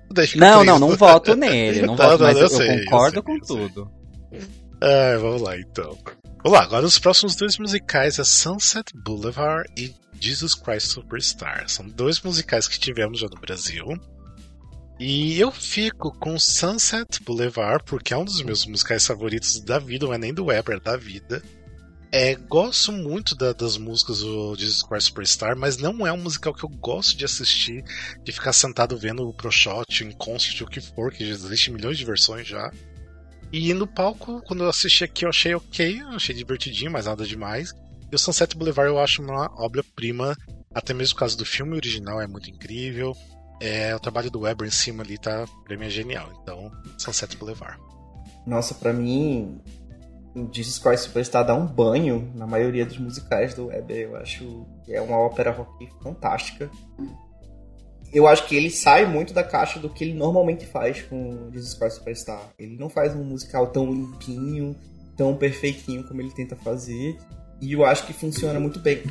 Daí fica Não, três. não voto nele. Não Não, voto, não, mas eu eu sei, concordo eu sei, com eu sei. tudo. Vamos lá então. Vamos lá, agora os próximos dois musicais é Sunset Boulevard e Jesus Christ Superstar. São dois musicais que tivemos já no Brasil. E eu fico com Sunset Boulevard, porque é um dos meus musicais favoritos da vida, não é nem do Weber, é da vida. Gosto muito das músicas do Jesus Christ Superstar, mas não é um musical que eu gosto de assistir, de ficar sentado vendo o Pro Shot, o In Concert, o que for, que já existe milhões de versões já. E no palco, quando eu assisti aqui, eu achei ok, eu achei divertidinho, mas nada demais. E o Sunset Boulevard eu acho uma obra-prima, até mesmo por causa do filme original, é muito incrível. O trabalho do Weber em cima ali tá, pra mim, é genial. Então, Sunset Boulevard. Nossa, pra mim, o Jesus Christ Superstar dá um banho na maioria dos musicais do Weber. Eu acho que é uma ópera rock fantástica. Eu acho que ele sai muito da caixa do que ele normalmente faz com Jesus Christ Superstar. Ele não faz um musical tão limpinho, tão perfeitinho como ele tenta fazer. E eu acho que funciona muito bem.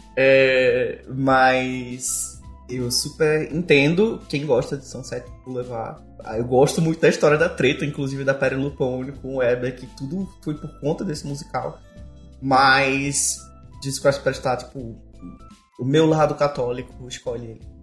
Mas eu super entendo quem gosta de Sunset Boulevard. Eu gosto muito da história da treta, inclusive da Patti LuPone com o Weber, que tudo foi por conta desse musical. Mas Jesus Christ Superstar, tipo, o meu lado católico escolhe ele.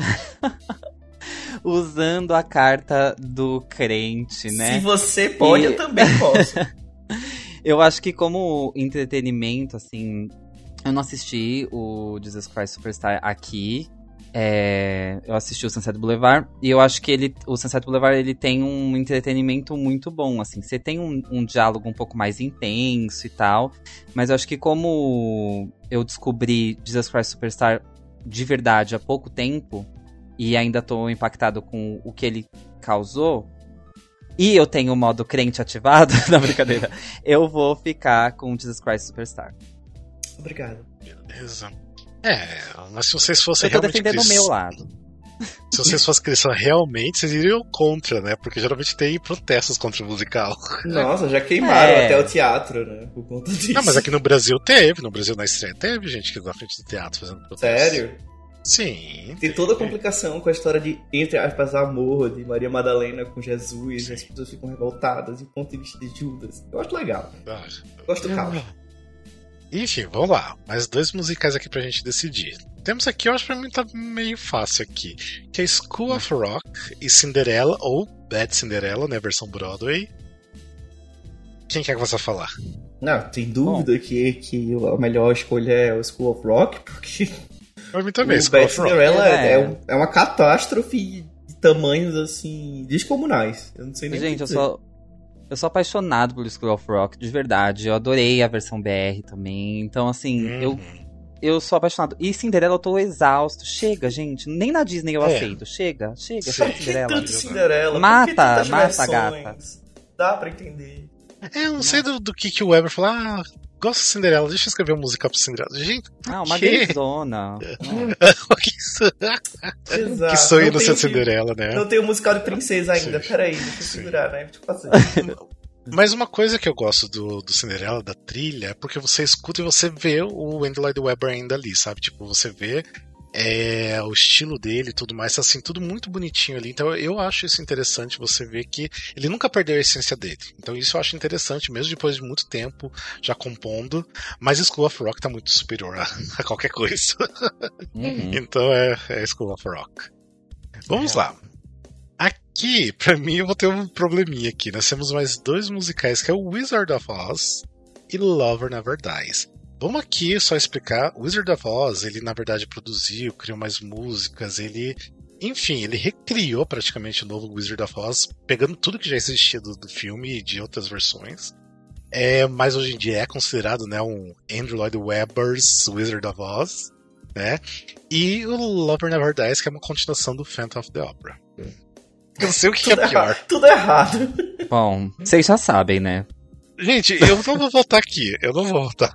Usando a carta do crente, né? Se você pode, eu também posso. Eu acho que como entretenimento, assim, eu não assisti o Jesus Christ Superstar aqui. Eu assisti o Sunset Boulevard e eu acho que o Sunset Boulevard ele tem um entretenimento muito bom, assim. Você tem um diálogo um pouco mais intenso e tal, mas eu acho que como eu descobri Jesus Christ Superstar de verdade há pouco tempo e ainda tô impactado com o que ele causou, e eu tenho o modo crente ativado, na brincadeira, eu vou ficar com Jesus Christ Superstar. Obrigado. Beleza. Mas se vocês fossem Eu tô realmente defendendo o meu lado. Se vocês fossem cristãos realmente, vocês iriam contra, né? Porque geralmente tem protestos contra o musical. Nossa, já queimaram até o teatro, né? Por conta disso. Não, mas aqui no Brasil teve. No Brasil, na estreia, teve gente que na frente do teatro fazendo protesto. Sério? Sim. Tem toda a complicação com a história de, entre aspas, amor de Maria Madalena com Jesus. Sim. As pessoas ficam revoltadas e o ponto de vista de Judas. Eu acho legal. Gosto do caos. Enfim, vamos lá. Mais dois musicais aqui pra gente decidir. Temos aqui, eu acho que pra mim tá meio fácil aqui. Que é School of Rock e Cinderella, ou Bad Cinderella, né? Versão Broadway. Quem quer que você falar? Não, tem dúvida que a melhor escolha é o School of Rock, porque pra mim também, o Bad Cinderella é uma catástrofe de tamanhos, assim, descomunais. Eu não sei nem Gente, eu sou apaixonado pelo School of Rock, de verdade. Eu adorei a versão BR também. Então, assim, eu sou apaixonado. E Cinderela eu tô exausto. Chega, gente. Nem na Disney eu aceito. Chega. Só Cinderela. Cinderela. Mata a gata. Dá pra entender. Eu não sei do que o Weber falou. Gosto de Cinderela, deixa eu escrever uma música pra Cinderela. Gente, uma gaysona. Que sonho no ser Cinderela, né? Não tem o musical de princesa ainda. Peraí, deixa eu segurar, né? Deixa eu passar. Mas uma coisa que eu gosto do Cinderela, da trilha, é porque você escuta e você vê o Andrew Lloyd Webber ainda ali, sabe? Tipo, você vê o estilo dele e tudo mais, assim, tudo muito bonitinho ali. Então eu acho isso interessante, você ver que ele nunca perdeu a essência dele. Então isso eu acho interessante, mesmo depois de muito tempo já compondo. Mas School of Rock tá muito superior a qualquer coisa. Então é School of Rock. Vamos lá. Aqui, pra mim, eu vou ter um probleminha aqui. Nós temos mais dois musicais, que é o Wizard of Oz e Lover Never Dies. Vamos aqui só explicar. O Wizard of Oz, ele na verdade produziu, criou mais músicas, ele recriou praticamente o novo Wizard of Oz, pegando tudo que já existia do filme e de outras versões. Mas hoje em dia é considerado, né, um Andrew Lloyd Webber's Wizard of Oz, né? E o Lover Never Dies, que é uma continuação do Phantom of the Opera. Eu não sei o que é pior. Tudo errado. Bom, vocês já sabem, né? Gente, eu não vou votar aqui. Eu não vou votar.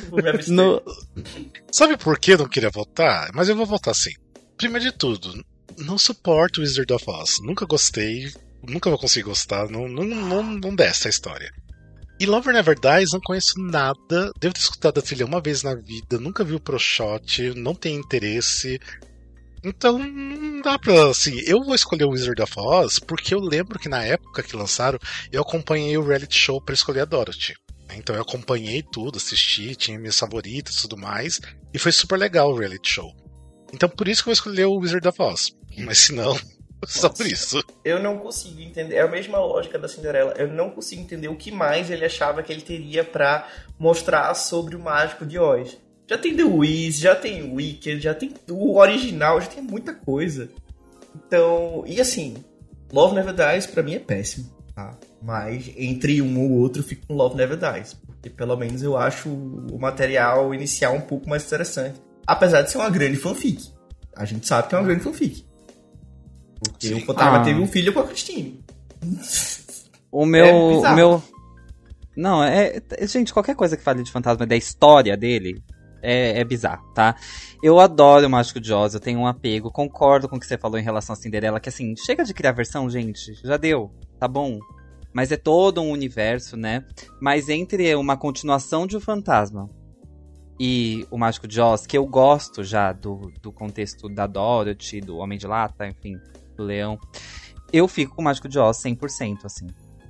Sabe por que eu não queria votar? Mas eu vou votar sim. Primeiro de tudo, não suporto Wizard of Oz. Nunca gostei. Nunca vou conseguir gostar. Não desce a história. E Lover Never Dies, não conheço nada. Devo ter escutado a trilha uma vez na vida. Nunca vi o Pro Shot. Não tenho interesse. Então não dá pra, assim, eu vou escolher o Wizard of Oz porque eu lembro que na época que lançaram, eu acompanhei o reality show pra escolher a Dorothy. Então eu acompanhei tudo, assisti, tinha minhas favoritas e tudo mais, e foi super legal o reality show. Então por isso que eu vou escolher o Wizard of Oz. Mas se não, só por isso. Eu não consigo entender, é a mesma lógica da Cinderela, eu não consigo entender o que mais ele achava que ele teria pra mostrar sobre o Mágico de Oz. Já tem The Wiz, já tem o Wicked, já tem o original, já tem muita coisa. Então, e assim, Love Never Dies pra mim é péssimo, tá? Mas entre um ou outro eu fico com Love Never Dies, porque pelo menos eu acho o material inicial um pouco mais interessante. Apesar de ser uma grande fanfic. A gente sabe que é uma grande fanfic. Porque o Fantasma teve um filho com a Christine. O meu... Não, gente, qualquer coisa que fale de fantasma da história dele é bizarro, tá? Eu adoro o Mágico de Oz, eu tenho um apego, concordo com o que você falou em relação a Cinderela, que assim, chega de criar versão, gente, já deu, tá bom? Mas é todo um universo, né? Mas entre uma continuação de O Fantasma e o Mágico de Oz, que eu gosto já do contexto da Dorothy, do Homem de Lata, enfim, do Leão, eu fico com o Mágico de Oz 100%, assim.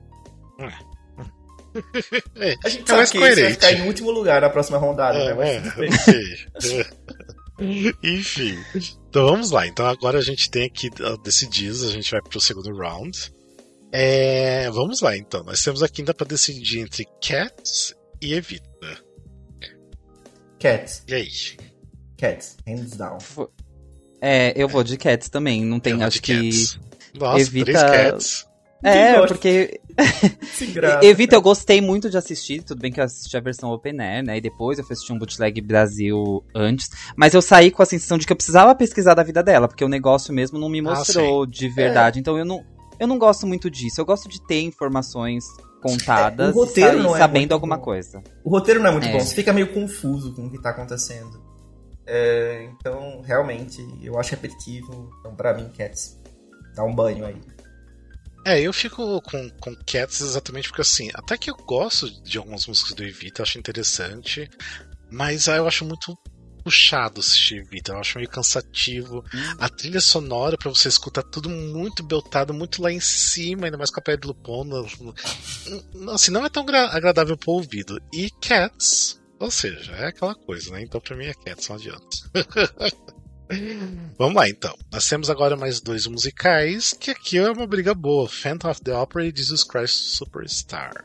A gente sabe que isso vai ficar em último lugar na próxima rodada, né? Enfim. Então vamos lá. Então agora a gente tem aqui decididos, a gente vai pro segundo round. Vamos lá então. Nós temos aqui ainda pra decidir entre Cats e Evita. Cats. E aí? Cats, hands down. Eu vou de Cats também. Não tem, acho que. Nossa, Evita... 3 Cats. Porque Evita eu gostei muito de assistir. Tudo bem que eu assisti a versão Open Air, né? E depois eu fui assistir um Bootleg Brasil antes. Mas eu saí com a sensação de que eu precisava pesquisar da vida dela, porque o negócio mesmo não me mostrou de verdade. Então eu não gosto muito disso. Eu gosto de ter informações contadas o roteiro e não é sabendo alguma bom. coisa. O roteiro não é muito bom. Você fica meio confuso com o que tá acontecendo. Então, realmente, eu acho repetitivo. Então, pra mim, Cats dá um banho aí. Eu fico com Cats exatamente porque, assim, até que eu gosto de algumas músicas do Evita, acho interessante, mas eu acho muito puxado assistir Evita, eu acho meio cansativo. A trilha sonora, pra você escutar tudo muito beltado, muito lá em cima, ainda mais com a pele do Lupon, assim, não é tão agradável pro ouvido. E Cats, ou seja, é aquela coisa, né? Então pra mim é Cats, não adianta. Vamos lá então. Nós temos agora mais 2 musicais, que aqui é uma briga boa: Phantom of the Opera e Jesus Christ Superstar.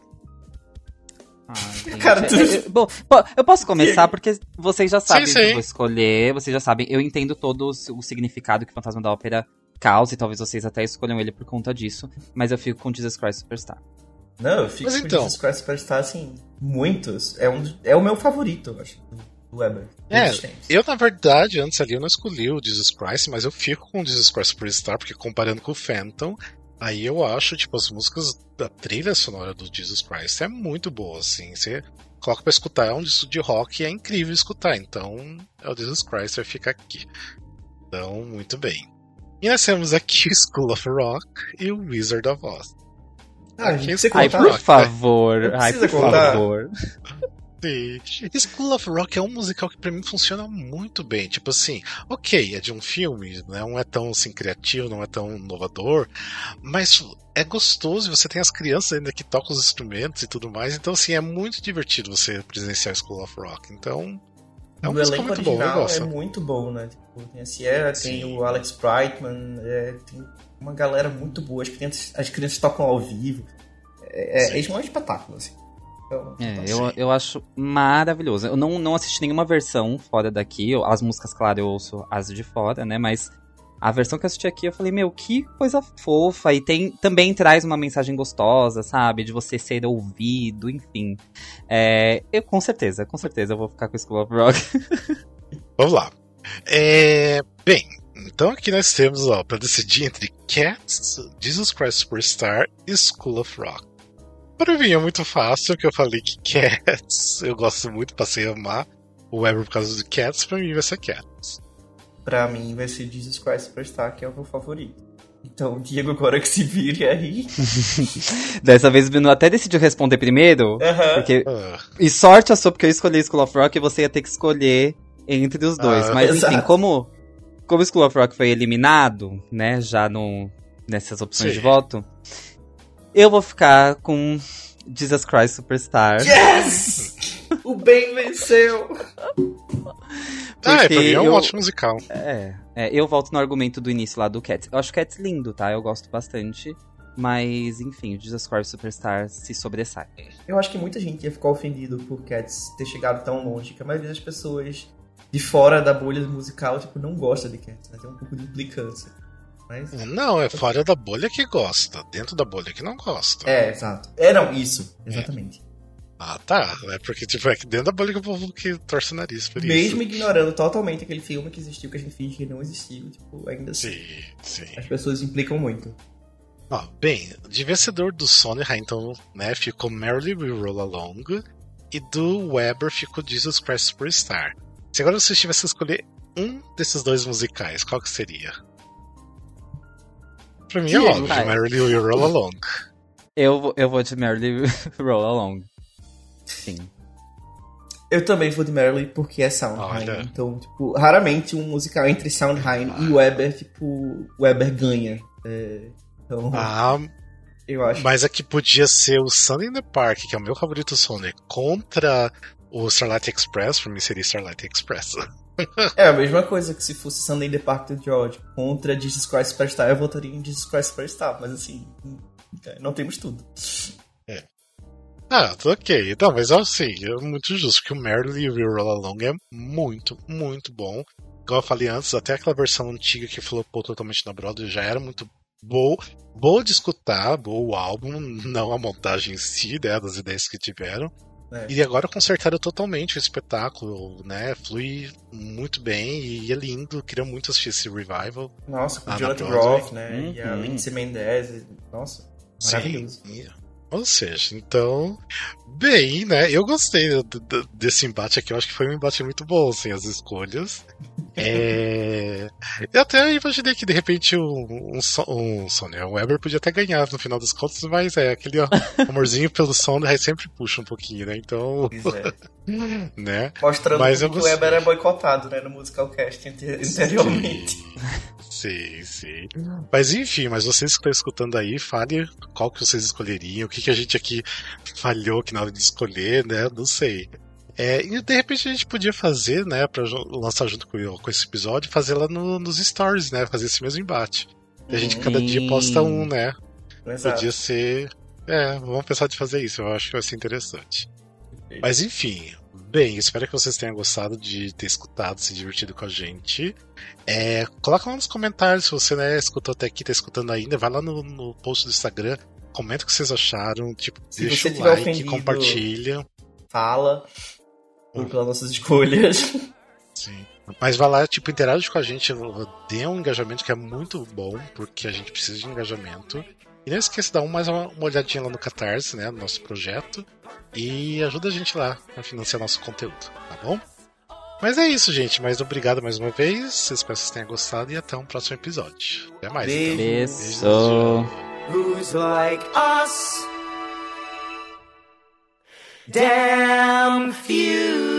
Cara, bom, eu posso começar porque vocês já sabem sim. que eu vou escolher, vocês já sabem, eu entendo todo o significado que o Fantasma da Ópera causa, e talvez vocês até escolham ele por conta disso, mas eu fico com Jesus Christ Superstar. Não, eu fico com Jesus Christ Superstar, assim, muitos. É o meu favorito, eu acho, do Weber. Eu na verdade, antes ali eu não escolhi o Jesus Christ, mas eu fico com o Jesus Christ Superstar, porque comparando com o Phantom, aí eu acho, tipo, as músicas da trilha sonora do Jesus Christ é muito boa, assim. Você coloca pra escutar, é um disco de rock e é incrível escutar. Então, o Jesus Christ vai ficar aqui. Então, muito bem. E nós temos aqui o School of Rock e o Wizard of Oz. Por favor. Por favor. Sim. School of Rock é um musical que pra mim funciona muito bem. Tipo assim, ok, é de um filme, não é tão assim, criativo, não é tão inovador, mas é gostoso e você tem as crianças ainda que tocam os instrumentos e tudo mais. Então, assim, é muito divertido você presenciar School of Rock. Então, é um musical muito bom, eu gosto. É muito bom, né? Tipo, tem a Sierra, tem o Alex Brightman, tem uma galera muito boa. As crianças tocam ao vivo. É um espetáculo, assim. Eu acho maravilhoso. Eu não assisti nenhuma versão fora daqui. As músicas, claro, eu ouço as de fora, né? Mas a versão que eu assisti aqui, eu falei, meu, que coisa fofa. E também traz uma mensagem gostosa, sabe? De você ser ouvido, enfim. Eu com certeza eu vou ficar com o School of Rock. Vamos lá. Bem, então aqui nós temos, pra decidir entre Cats, Jesus Christ Superstar e School of Rock. Para mim é muito fácil, que eu falei que Cats, eu gosto muito, passei a amar o Weber por causa do Cats, pra mim vai ser Cats. Pra mim vai ser Jesus Christ Superstar, que é o meu favorito. Então, Diego, agora que se vire aí. Dessa vez o Bruno até decidiu responder primeiro, porque... E sorte a sua, porque eu escolhi School of Rock e você ia ter que escolher entre os dois. Mas exato. enfim, como como School of Rock foi eliminado, né, já nessas opções Sim. de voto, eu vou ficar com Jesus Christ Superstar. Yes! O bem venceu! Pra Porque mim é um eu- ótimo musical. Eu volto no argumento do início lá do Cats. Eu acho o Cats lindo, tá? Eu gosto bastante. Mas, enfim, o Jesus Christ Superstar se sobressai. Eu acho que muita gente ia ficar ofendido por Cats ter chegado tão longe, que a maioria das pessoas de fora da bolha musical, tipo, não gosta de Cats, né? Tem um pouco de implicância. Mas... Não, é fora da bolha que gosta. Dentro da bolha que não gosta. exato. Não, isso. Exatamente. Ah, tá. É porque, tipo, é que dentro da bolha que o povo que torce o nariz por Mesmo isso. ignorando totalmente aquele filme que existiu, que a gente finge que não existiu, tipo, ainda assim. Sim. As pessoas implicam muito. Ó, bem, de vencedor do Sondheim, então, né, ficou Merrily We Roll Along. E do Weber ficou Jesus Christ Superstar. Se agora você tivesse que escolher um desses dois musicais, qual que seria? Pra mim é Diego, óbvio, vai. Merrily We Roll Along. Eu vou de Merrily Roll Along. Sim. Eu também vou de Merrily porque é Sondheim. Olha. Então, tipo, raramente um musical entre Sondheim e Weber, tipo, Weber ganha. Então, Ah, eu acho. mas aqui podia ser o Sunday in the Park, que é o meu favorito Sondheim, contra o Starlight Express, pra mim seria Starlight Express. É a mesma coisa que se fosse Sunday in the Park do George contra Jesus Christ Superstar, eu votaria em Jesus Christ Superstar, mas assim, não temos tudo. Ah, ok. Não, mas assim, é muito justo, porque o Merrily We Roll Along é muito, muito bom. Igual eu falei antes, até aquela versão antiga que flopou totalmente na Broadway já era muito boa de escutar, boa o álbum, não a montagem em si, né, das ideias que tiveram. E agora consertaram totalmente o espetáculo, né? Flui muito bem e é lindo. Queria muito assistir esse revival. Nossa, com o na Jonathan Broadway. Groff, né? E a Lindsay Mendez. Nossa, maravilhoso. Sim. Ou seja, então, bem, né? Eu gostei desse embate aqui. Eu acho que foi um embate muito bom, assim, as escolhas. Eu até imaginei que de repente um Sondheim Weber podia até ganhar no final das contas, mas aquele amorzinho pelo Sondheim sempre puxa um pouquinho, né? Então, Pois é. né? Mostrando Mas eu que o gostei. Weber é boicotado, né? No musical cast anteriormente. Sim. Mas enfim, mas vocês que estão escutando aí, fale qual que vocês escolheriam, o que a gente aqui falhou que na hora de escolher, né? Não sei. E de repente a gente podia fazer, né, pra lançar junto com esse episódio, fazer lá nos stories, né? Fazer esse mesmo embate. E a gente cada dia posta um, né? Exato. Podia ser. Vamos pensar de fazer isso, eu acho que vai ser interessante. Mas enfim, bem, espero que vocês tenham gostado de ter escutado, se divertido com a gente. Coloca lá nos comentários se você, né, escutou até aqui, tá escutando ainda, vai lá no post do Instagram, comenta o que vocês acharam, tipo, Se deixa você o tiver like, ofendido, compartilha. Fala pelas nossas escolhas. Sim. Mas vai lá, tipo, interage com a gente, dê um engajamento que é muito bom, porque a gente precisa de engajamento. E não esqueça de dar mais uma olhadinha lá no Catarse, né, no nosso projeto. E ajuda a gente lá a financiar nosso conteúdo, tá bom? Mas é isso, gente. Mas obrigado mais uma vez. Espero que vocês tenham gostado e até um próximo episódio. Até mais. Beijo. Então. Who's like us? Damn few.